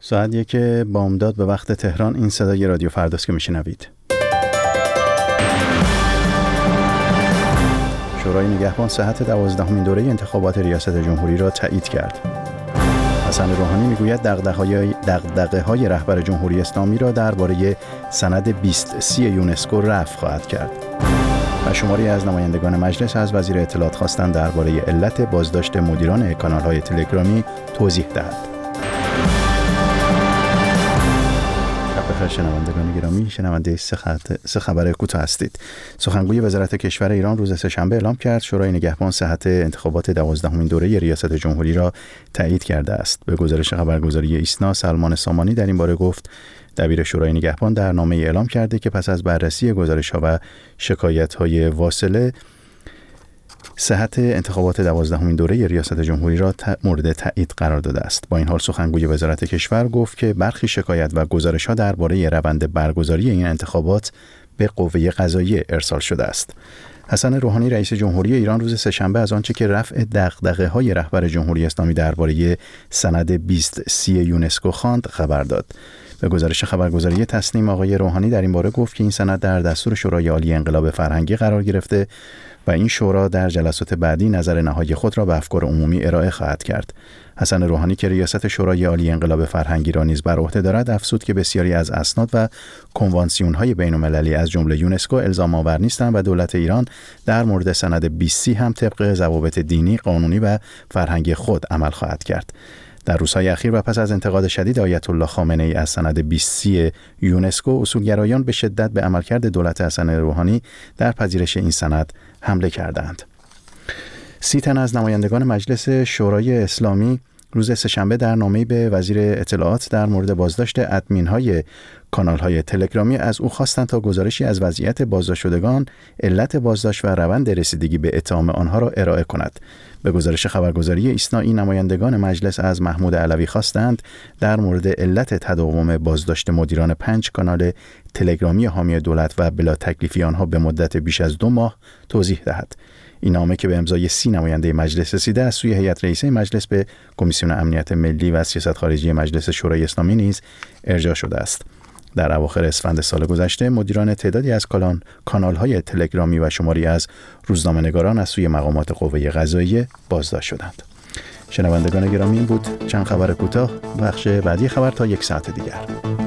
ساعت 1 بامداد به وقت تهران. این صدای رادیو فرداست که میشنوید. شورای نگهبان صحت 12مین دوره انتخابات ریاست جمهوری را تایید کرد. حسن روحانی میگوید دغدغه‌های رهبر جمهوری اسلامی را درباره سند 2030 یونسکو رفع خواهد کرد. و شماری از نمایندگان مجلس از وزیر اطلاعات خواستند درباره علت بازداشت مدیران کانال‌های تلگرامی توضیح دهد. شنوندگان گرامی، شنونده سه خبر کوتاه هستید. سخنگوی وزارت کشور ایران روز سه‌شنبه اعلام کرد شورای نگهبان صحت انتخابات 12مین دوره ریاست جمهوری را تایید کرده است. به گزارش خبرگزاری ایسنا، سلمان سامانی در این باره گفت دبیر شورای نگهبان در نامه اعلام کرده که پس از بررسی گزارش‌ها و شکایت‌های واصله، صحت انتخابات 12مین دوره ریاست جمهوری را مورد تایید قرار داده است. با این حال سخنگوی وزارت کشور گفت که برخی شکایت و گزارش‌ها درباره روند برگزاری این انتخابات به قوه قضاییه ارسال شده است. حسن روحانی رئیس جمهوری ایران روز سه‌شنبه از آنچه که رفع دغدغه‌های رهبر جمهوری اسلامی درباره سند 2030 یونسکو خواند خبر داد. به گزارش خبرگزاری تسنیم، آقای روحانی در این باره گفت که این سند در دستور شورای عالی انقلاب فرهنگی قرار گرفته و این شورا در جلسات بعدی نظر نهایی خود را به افکار عمومی ارائه خواهد کرد. حسن روحانی که ریاست شورای عالی انقلاب فرهنگی را نیز بر عهده دارد، افزود که بسیاری از اسناد و کنوانسیون‌های بین‌المللی از جمله یونسکو الزام آور نیستند و دولت ایران در مورد سند 2030 هم طبق ضوابط دینی، قانونی و فرهنگی خود عمل خواهد کرد. در روزهای اخیر و پس از انتقاد شدید آیت الله خامنه‌ای از سند 2030 یونسکو، اصولگرایان به شدت به عملکرد دولت حسن روحانی در پذیرش این سند حمله کردند. 30 تن از نمایندگان مجلس شورای اسلامی روز سه‌شنبه در نامه‌ای به وزیر اطلاعات در مورد بازداشت ادمین‌های کانال‌های تلگرامی از او خواستند تا گزارشی از وضعیت بازداشت شدگان، علت بازداشت و روند رسیدگی به اتهام آنها را ارائه کند. به گزارش خبرگزاری ایسنا، این نمایندگان مجلس از محمود علوی خواستند در مورد علت تداوم بازداشت مدیران 5 کانال تلگرامی حامی دولت و بلا تکلیفی آنها به مدت بیش از 2 ماه توضیح دهد. این نامه که به امضای 30 نماینده مجلس رسیده از سوی هیئت رئیسه مجلس به کمیسیون امنیت ملی و سیاست خارجی مجلس شورای اسلامی نیز ارجاع شده است. در اواخر اسفند سال گذشته مدیران تعدادی از کانال‌های تلگرامی و شماری از روزنامه‌نگاران از سوی مقامات قوه قضاییه بازداشت شدند. شنوندگان گرامی، این بود چند خبر کوتاه. بخش بعدی خبر تا 1 ساعت دیگر.